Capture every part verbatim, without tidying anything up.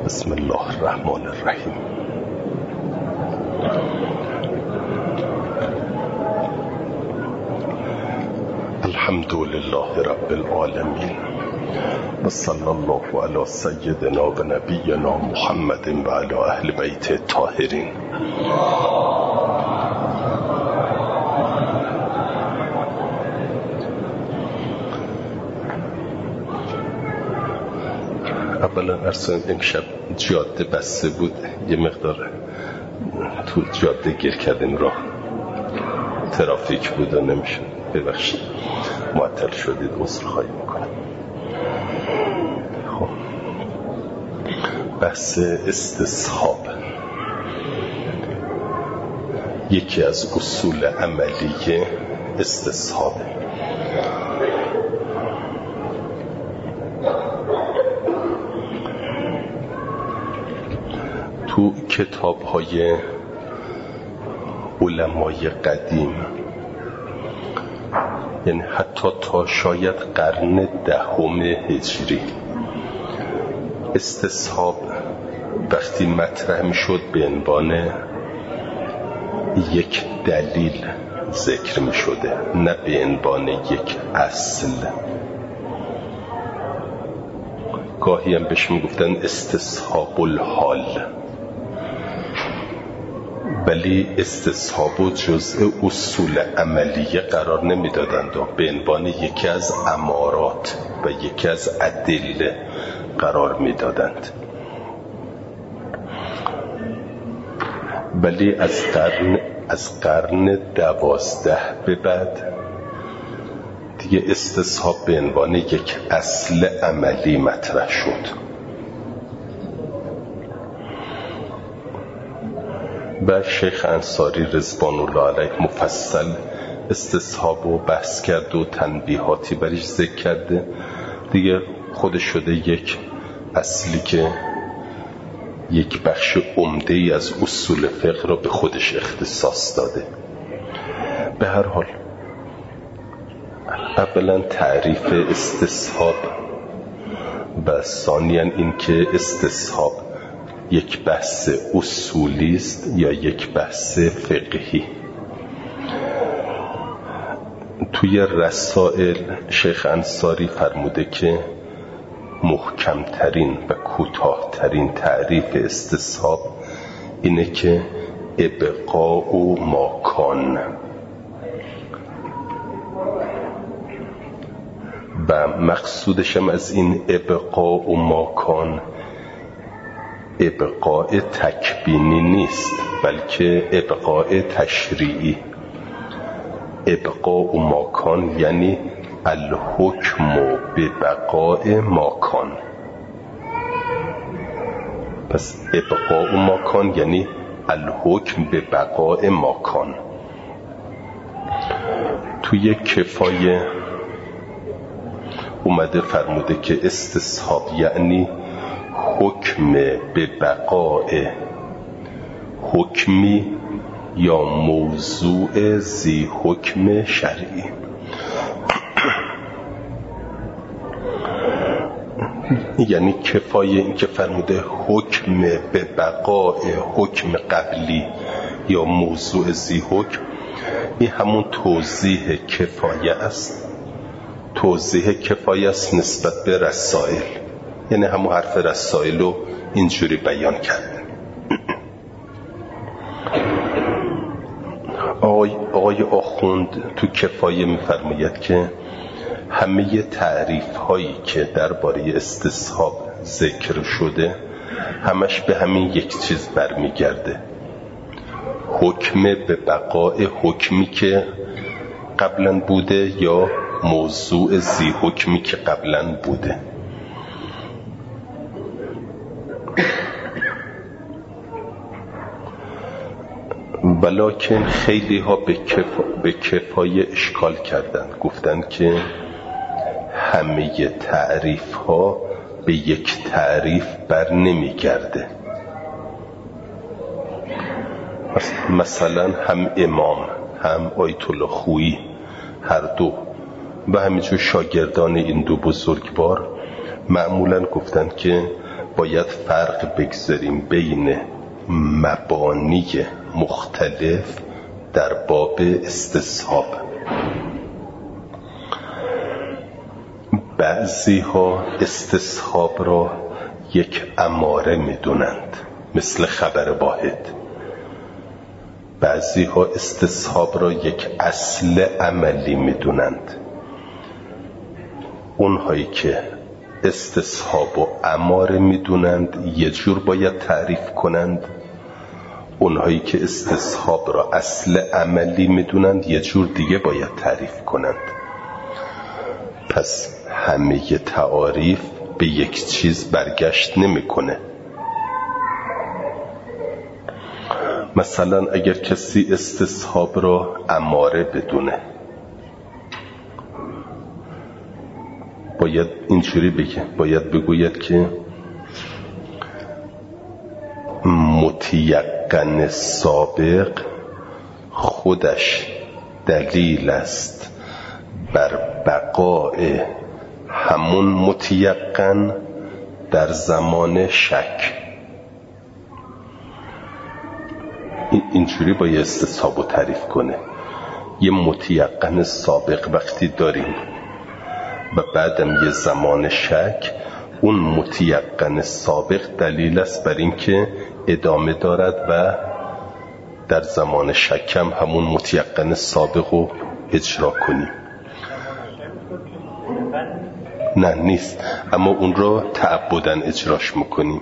بسم الله الرحمن الرحیم. الحمد لله رب العالمین و صلی الله علی سیدنا و نبینا محمد و علی اهل بیت الطاهرین. اولا ارسان امشب جاده بسته بود، یه مقدار تو جاده گیر کردیم، راه ترافیک بود و نمیشد، ببخشید معطل شدید، عذرخواهی میکنم. خب بحث استصحاب یکی از اصول عملی استصحاب. تو کتاب های علمای قدیم، یعنی حتی تا شاید قرن دهم هجری، استصحاب وقتی مطرح می شد به عنوان یک دلیل ذکر می شده، نه به عنوان یک اصل. گاهی هم بهش می گفتن استصحاب الحال، ولی استصحاب جزء اصول عملیه قرار نمی دادند و به عنوان یکی از امارات و یکی از ادله قرار می دادند. ولی از قرن از قرن دوازده به بعد دیگه استصحاب به عنوان یک اصل عملی مطرح شد و شیخ انصاری رضوان الله علیه مفصل استصحاب رو بحث کرد و تنبیهاتی بریش ذکر کرده. دیگه خودش شده یک اصلی که یک بخش عمده ای از اصول فقه را به خودش اختصاص داده. به هر حال اولا تعریف استصحاب و ثانیاً این که استصحاب یک بحث اصولی است یا یک بحث فقهی. توی رسائل شیخ انصاری فرموده که محکمترین و کوتاهترین تعریف استصحاب اینه که ابقاء و ماکان، و مقصودش هم از این ابقاء و ماکان ابقاء تکوینی نیست، بلکه ابقاء تشریعی. ابقاء و ماکان یعنی الحکم به بقاء ماکان. پس ابقاء و ماکان یعنی الحکم به بقاء ماکان. توی کفایه اومده فرموده که استصحاب یعنی حکم به بقاء حکمی یا موضوع ذی حکم شرعی. یعنی کفایه این که فرموده حکم به بقاء حکم قبلی یا موضوع ذی حکم، این همون توضیح کفایه است. توضیح کفایه است نسبت به رسائل، یعنی همون حرف رسائل رو اینجوری بیان کرده. آقای, آقای آخوند تو کفایه می‌فرماید که همه تعریف هایی که درباره استصحاب ذکر شده همش به همین یک چیز برمیگرده: حکم به بقاء حکمی که قبلا بوده یا موضوع ذی حکمی که قبلا بوده. ولکن خیلی ها به, کفا... به کفایه اشکال کردند، گفتند که همه تعریف ها به یک تعریف بر نمی گرده. مثلا هم امام هم آیت الله خویی هر دو و همینجور شاگردان این دو بزرگوار معمولا گفتند که باید فرق بگذاریم بین مبانی مختلف در باب استصحاب. بعضی ها استصحاب را یک اماره میدونند مثل خبر واحد، بعضی ها استصحاب را یک اصل عملی میدونند. اونهایی که استصحاب و اماره میدونند یه جور باید تعریف کنند، اونهایی که استصحاب را اصل عملی میدونند یه جور دیگه باید تعریف کنند. پس همه تعاریف به یک چیز برگشت نمیکنه. مثلا اگر کسی استصحاب را اماره بدونه باید اینجوری بگه، باید بگوید که متیقن سابق خودش دلیل است بر بقای همون متیقن در زمان شک. اینجوری باید استصحاب رو تعریف کنه. یه متیقن سابق وقتی داریم و بعدم یه زمان شک، اون متیقن سابق دلیل است بر این که ادامه دارد و در زمان شکم همون متیقن سابق رو اجرا کنیم. نه نیست، اما اون رو تعبداً اجراش میکنیم.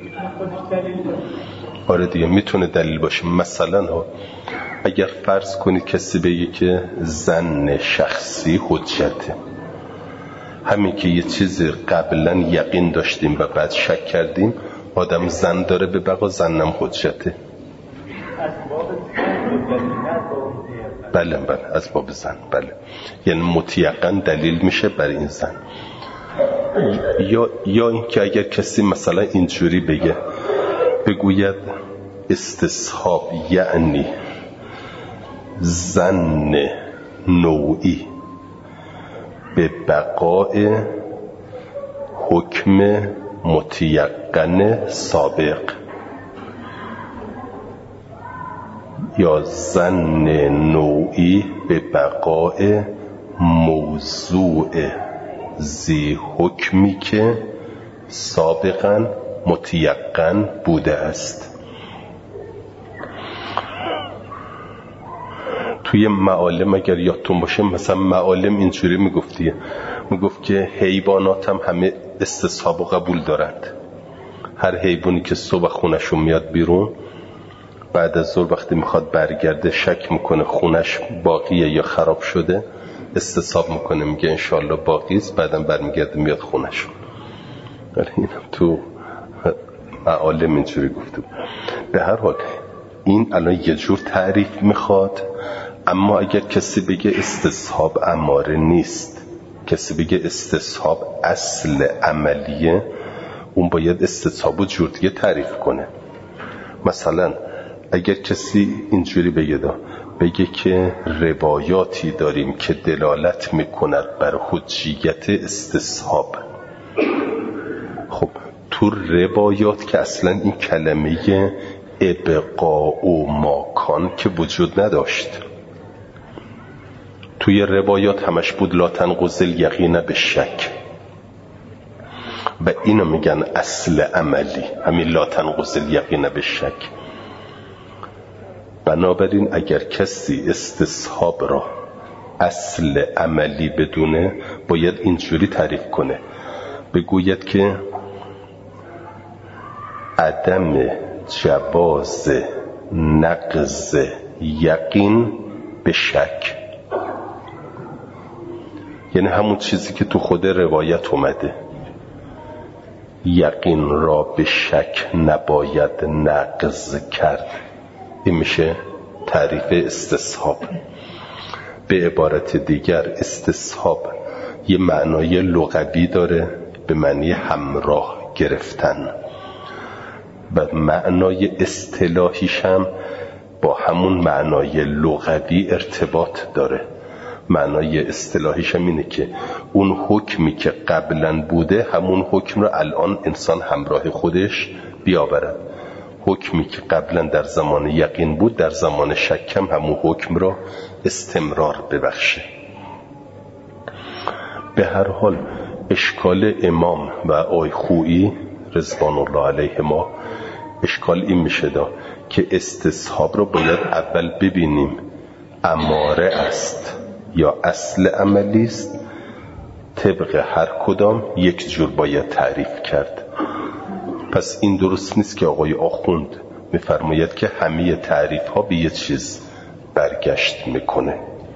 آره دیگه میتونه دلیل باشه. مثلا ها اگر فرض کنید کسی بگه که ظن شخصی حجته، همین که یه چیزی قبلا یقین داشتیم و بعد شک کردیم، آدم ظن داره به بقا ظنم حجته. بله بله از باب ظن، بله، یعنی متیقن دلیل میشه بر این ظن. یا یا اینکه اگر کسی مثلا اینجوری بگه، بگوید استصحاب یعنی ظن نوعی به بقای حکم متیقن سابق، یا ظن نوعی به بقای موضوع ذی حکمی که سابقا متیقن بوده است. توی معالم اگر یادتون باشه، مثلا معالم اینجوری میگفتیه، میگفت که حیوانات هم همه استصحاب و قبول دارند. هر حیوانی که صبح خونشون میاد بیرون، بعد از ظهر وقتی میخواد برگرده شک میکنه خونش باقیه یا خراب شده، استصحاب میکنه، میگه انشالله باقیست، بعدم برمیگرده میاد خونشون. ولی اینم تو معالم اینجوری گفته. به هر حال این الان یه جور تعریف میخواد. اما اگر کسی بگه استصحاب اماره نیست، کسی بگه استصحاب اصل عملیه، اون باید استصحاب رو جور دیگه تعریف کنه. مثلا اگر کسی اینجوری بگه دا بگه که روایاتی داریم که دلالت میکند بر حجیت استصحاب، خب تو روایات که اصلا این کلمه ابقاء و ماکان که وجود نداشت، توی روایات همش بود لا تنقض الیقین به شک، و اینو میگن اصل عملی، همین لا تنقض الیقین به شک. بنابراین اگر کسی استصحاب را اصل عملی بدونه، باید اینجوری تعریف کنه، بگوید که عدم جواز نقض یقین به شک، یعنی همون چیزی که تو خود روایت اومده، یقین را به شک نباید نقض کرد. این میشه تعریف استصحاب. به عبارت دیگر استصحاب یه معنای لغوی داره به معنی همراه گرفتن، و معنای اصطلاحیش هم با همون معنای لغوی ارتباط داره. معنای اصطلاحیش هم اینه که اون حکمی که قبلا بوده همون حکم رو الان انسان همراه خودش بیاورد. حکمی که قبلا در زمان یقین بود در زمان شک هم همون حکم رو استمرار ببخشه. به هر حال اشکال امام و آی خویی رضوان الله علیه ما اشکال این میشه دا که استصحاب رو باید اول ببینیم اماره است یا اصل عملی است، طبق هر کدام یک جور باید تعریف کرد. پس این درست نیست که آقای آخوند میفرماید که همه تعریف ها به یه چیز برگشت میکنه.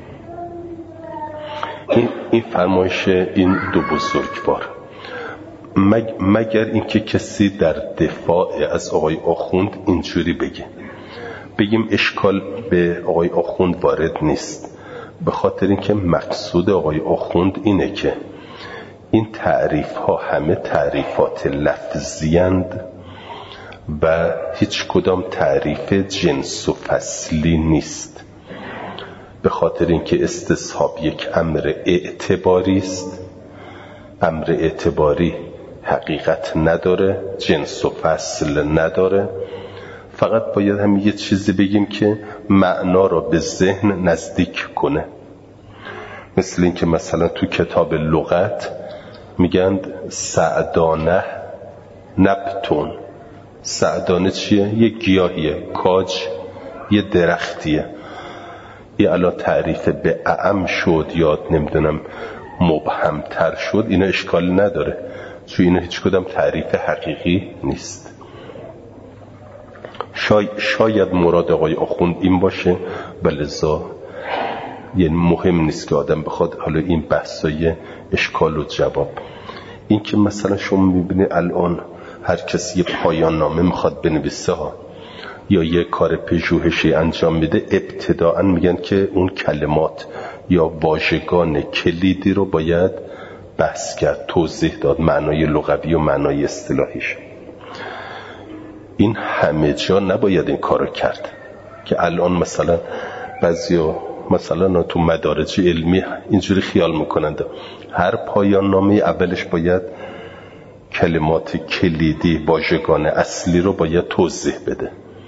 این, این فرمایش این دو بزرگوار، مگر اینکه کسی در دفاع از آقای آخوند اینجوری بگه، بگیم اشکال به آقای آخوند وارد نیست، به خاطر اینکه مقصود آقای آخوند اینه که این تعریف ها همه تعریفات لفظی اند و هیچ کدام تعریف جنس و فصلی نیست، به خاطر اینکه استصحاب یک امر اعتباری است. امر اعتباری حقیقت نداره، جنس و فصل نداره، فقط باید هم یه چیزی بگیم که معنا را به ذهن نزدیک کنه. مثل این که مثلا تو کتاب لغت میگن سعدانه نبتون. سعدانه چیه؟ یه گیاهیه، کاج یه درختیه. یه الان تعریف به اعم شد یا نمیدونم مبهمتر شد، اینا اشکال نداره، چون اینا هیچ کدام تعریف حقیقی نیست. شاید, شاید مراد آقای آخوند این باشه و لذا یعنی مهم نیست که آدم بخواد حالا این بحثای اشکال و جواب. این که مثلا شما میبینی الان هر کسی یه پایان نامه میخواد بنویسه ها یا یه کار پژوهشی انجام میده، ابتداءً میگن که اون کلمات یا واژگان کلیدی رو باید بحث کرد، توضیح داد، معنای لغوی و معنای اصطلاحیش. این همه جا نباید این کارو کرد که الان مثلا بعضیا مثلا تو مدارج علمی اینجوری خیال میکنند هر پایان نامه اولش باید کلمات کلیدی واژگان اصلی رو باید توضیح بده.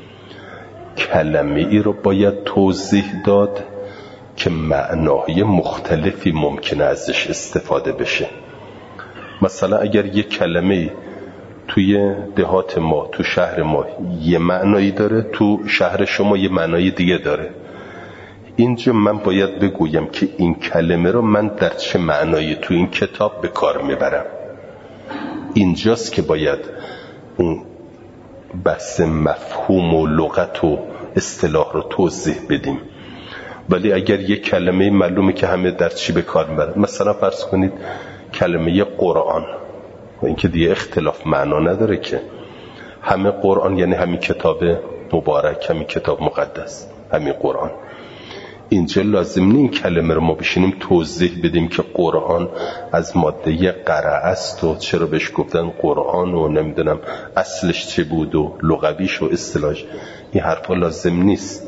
کلمه ای رو باید توضیح داد که معنای مختلفی ممکنه ازش استفاده بشه. مثلا اگر یک کلمه توی دهات ما، تو شهر ما یه معنایی داره، تو شهر شما یه معنای دیگه داره، اینجا من باید بگویم که این کلمه رو من در چه معنایی تو این کتاب به کار میبرم. اینجاست که باید اون بحث مفهوم و لغت و اصطلاح رو توضیح بدیم. ولی اگر یک کلمه معلومه که همه در چی به کار میبرن، مثلا فرض کنید کلمه قرآن، و این که دیگه اختلاف معنا نداره که همه قرآن یعنی همین کتاب مبارک، همین کتاب مقدس، همین قرآن. اینجا لازم نیست این کلمه رو ما بشینیم توضیح بدیم که قرآن از ماده قرأ است و چرا بهش گفتن قرآن و نمیدونم اصلش چه بود و لغویش و اصطلاحش. این حرفا لازم نیست.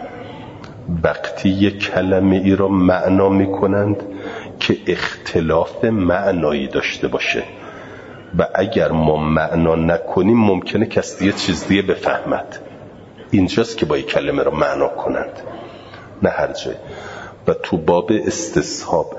وقتی یک کلمه ای را معنا میکنند که اختلاف معنایی داشته باشه و اگر ما معنا نکنیم ممکنه کسی یه چیز دیگه بفهمد. اینجاست که با یک کلمه را معنا کنند، نه هر جای. و تو باب استصحاب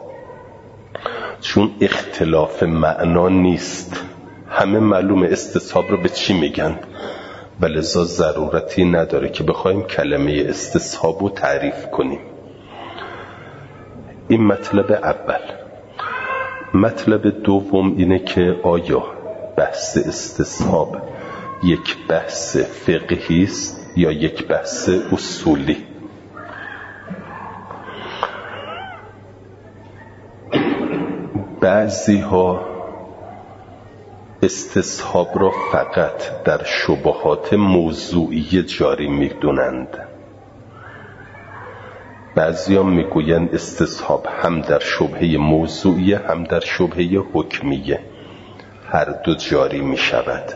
چون اختلاف معنا نیست، همه معلوم استصحاب رو به چی میگن، ولذا ضرورتی نداره که بخوایم کلمه استصحاب رو تعریف کنیم. این مطلب اول. مطلب دوم اینه که آیا بحث استصحاب یک بحث فقهی است یا یک بحث اصولی؟ بعضی ها استصحاب را فقط در شبهات موضوعی جاری می‌دونند. بعضی ها میگویند استصحاب هم در شبهه موضوعی هم در شبهه حکمیه، هر دو جاری می شود.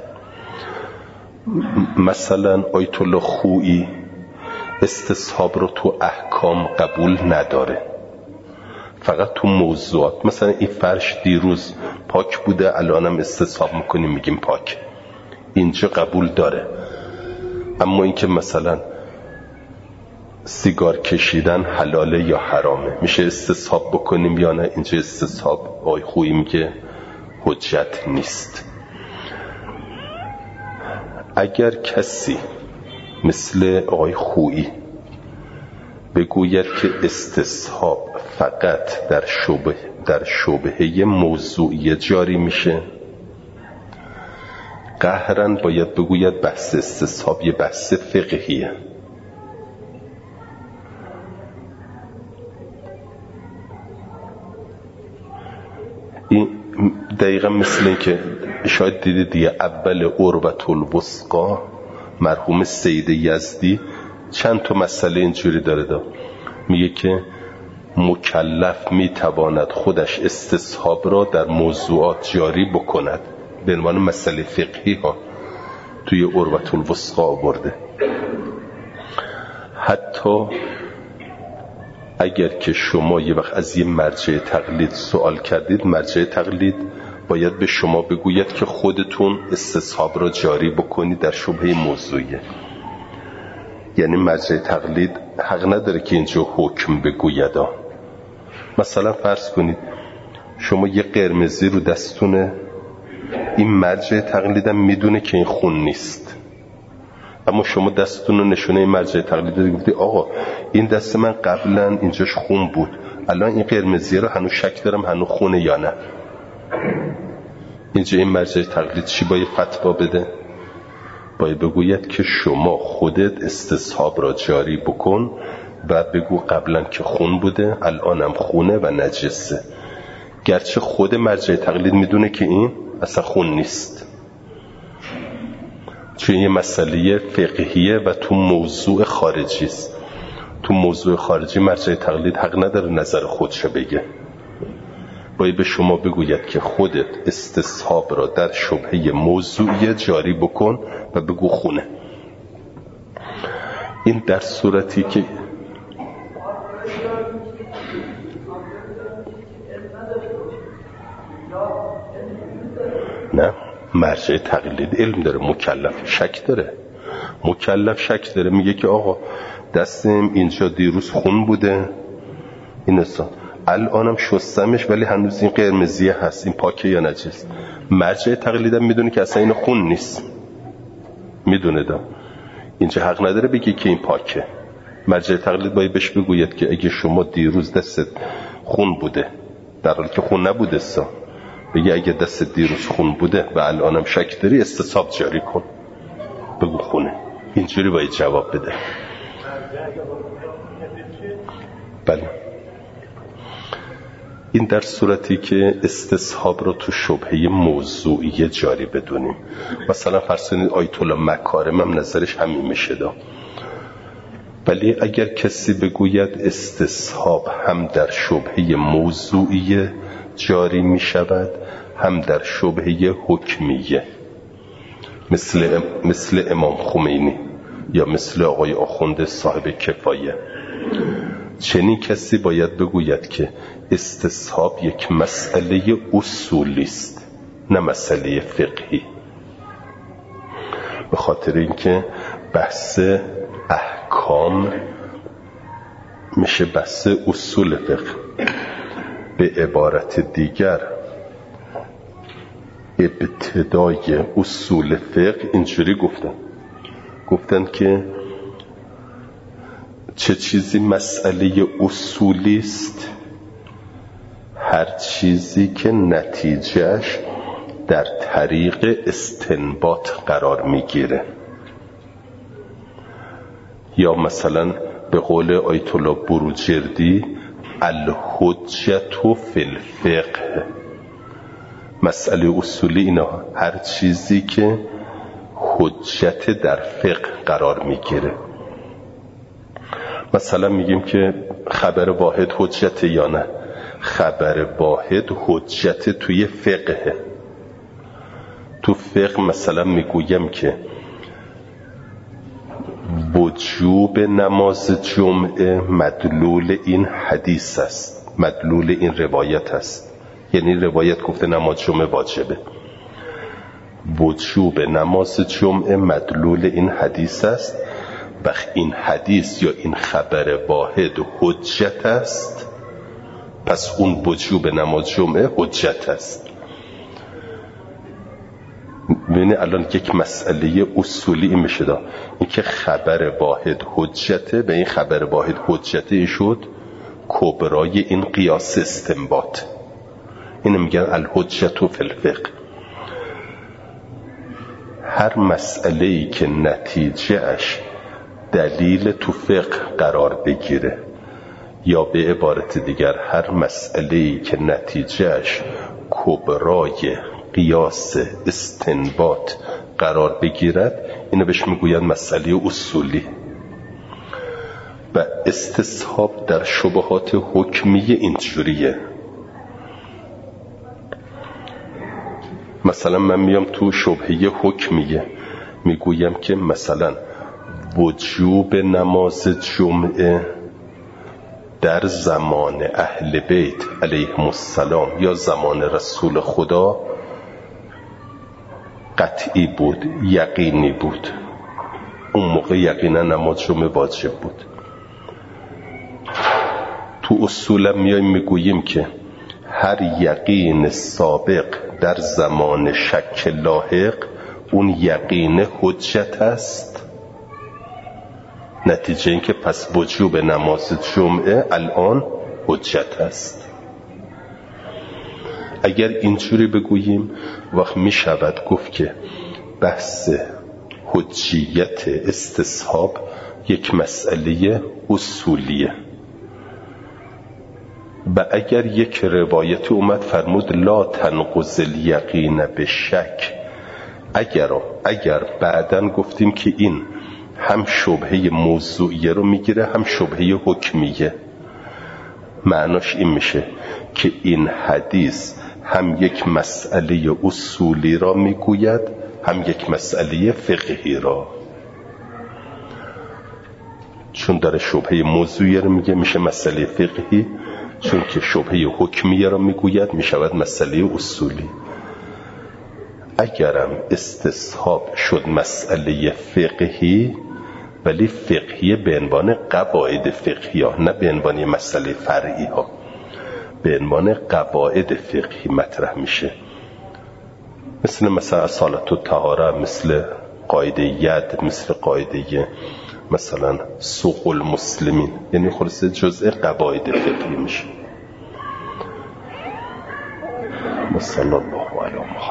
مثلا آیت الله خویی استصحاب رو تو احکام قبول نداره، فقط تو موضوعات. مثلا این فرش دیروز پاک بوده، الانم استصحاب میکنیم میگیم پاک، اینجا قبول داره. اما اینکه مثلا سیگار کشیدن حلاله یا حرامه، میشه استصحاب بکنیم یا نه؟ اینجا استصحاب آقای خویی میگه حجت نیست. اگر کسی مثل آقای خویی بگوید که استصحاب فقط در شبه در شبهه موضوعی جاری میشه، قهرن باید بگوید بحث استصحاب یه بحث فقهیه. این دقیقا مثل این که شاید دیدید دیگه اول عروة الوثقی مرحوم سید یزدی چند تا مسئله اینجوری داره دا. میگه که مکلف میتواند خودش استصحاب را در موضوعات جاری بکند، به عنوان مسئله فقهی ها توی عروة الوثقی آورده. حتی اگر که شما یه وقت از یه مرجع تقلید سوال کردید، مرجع تقلید باید به شما بگوید که خودتون استصحاب را جاری بکنید در شبهه موضوعیه. یعنی مرجع تقلید حق نداره که اینجا حکم بگوید. مثلا فرض کنید شما یه قرمزی رو دستونه، این مرجع تقلیدم میدونه که این خون نیست، اما شما دستتون رو نشونه این مرجع تقلید دادی، گفتی آقا این دست من قبلا اینجاش خون بود، الان این قرمزی رو هنوز شک دارم هنوز خونه یا نه. اینجا این مرجع تقلید چی باید فتوا بده؟ باید بگوید که شما خودت استصحاب را جاری بکن و بگو قبلا که خون بوده الانم خونه و نجسه، گرچه خود مرجع تقلید میدونه که این اصلا خون نیست، چون یه مسئله فقهیه و تو موضوع خارجی است. تو موضوع خارجی مرجع تقلید حق نداره نظر خودشو بگه، باید به شما بگوید که خودت استصحاب را در شبهه موضوعی جاری بکن و بگو خونه. این در صورتی که نه، مرجع تقلید علم داره، مکلف شک داره، مکلف شک داره، میگه که آقا دستم اینجا دیروز خون بوده، این اصلا الانم شستمش ولی هنوز این قرمزیه هست، این پاکه یا نجس. مرجع تقلیدم میدونه که اصلا این خون نیست، میدونه دا اینجا حق نداره بگه که این پاکه. مرجع تقلید باید بهش بگوید که اگه شما دیروز دستت خون بوده در حالی که خون نبوده سا، بگه اگه دست دیروز خون بوده و الانم شک داری استصحاب جاری کن، بگو خونه. اینجوری باید جواب بده. بله، این در صورتی که استصحاب رو تو شبهه موضوعی جاری بدونیم. مثلا فرض کنید آیت الله مکارم هم نظرش همین میشه دا. ولی اگر کسی بگوید استصحاب هم در شبهه موضوعی جاری میشود هم در شبهه حکمیه، مثل مثل امام خمینی یا مثل آقای آخوند صاحب کفایه، چنین کسی باید بگوید که استصحاب یک مسئله اصولی است نه مسئله فقهی، به خاطر اینکه بحث احکام میشه بحث اصول فقه. به عبارت دیگر ابتدای اصول فقه اینجوری گفتن گفتن که چه چیزی مسئله اصولی است؟ هر چیزی که نتیجهش در طریق استنباط قرار میگیره. یا مثلا به قول آیت الله بروجردی الحجة فی الفقه، مسئله اصولی اینا هر چیزی که حجت در فقه قرار میگیره. مثلا میگیم که خبر واحد حجت یا نه، خبر واحد حجت توی فقه. تو فقه مثلا میگویم که وجوب نماز جمعه مدلول این حدیث است، مدلول این روایت است. یعنی روایت گفته نماز جمعه واجبه، وجوب نماز جمعه مدلول این حدیث است و این حدیث یا این خبر واحد حجت است، پس اون وجوب نماز جمعه حجت است. ببینید الان یک مسئله اصولی این میشه دا این که خبر واحد حجته، به این خبر واحد حجته شد کبرای این قیاس استنباط. اینو میگن الحجت فی الفقه. هر مسئله‌ای که نتیجهش دلیل تو فقه قرار بگیره، یا به عبارت دیگر هر مسئله‌ای که نتیجهش کبرای قیاس استنباط قرار بگیرد، اینو بهش میگویند مسئله اصولی. و استصحاب در شبهات حکمیه اینجوریه. مثلا من میام تو شبهه حکمیه میگویم که مثلا وجوب نماز جمعه در زمان اهل بیت علیهم السلام یا زمان رسول خدا قطعی بود، یقینی بود. اون موقع یقینا نماز جمعه واجب بود. تو اصولا میایم میگوییم که هر یقین سابق در زمان شک لاحق اون یقین حجت است. نتیجه این که پس وجوب نماز جمعه الان حجت است. اگر اینجوری بگوییم وقت می شود گفت که بحث حجیت استصحاب یک مسئله اصولیه. و اگر یک روایت اومد فرمود لا تنقض الیقین به شک، اگر اگر بعدن گفتیم که این هم شبهه موضوعیه رو میگیره هم شبهه حکمیه، معناش این میشه که این حدیث هم یک مسئله اصولی را میگوید هم یک مسئله فقهی را. چون داره شبهه موضوعیه رو میگه میشه مسئله فقهی، چون که شبهه حکمیه را میگوید میشود مسئله اصولی. اگرم استصحاب شد مسئله فقهی، ولی فقهی به عنوان قواعد فقهی ها، نه به عنوان مسئله فرعی ها، به عنوان قواعد فقهی مطرح میشه. مثل مثلا اصالت و طهاره، مثل قاعده ید، مثل قاعده مثلا سوق المسلمین، یعنی خلاصه جزء قواعد فقهی میشه. صلی الله علیه و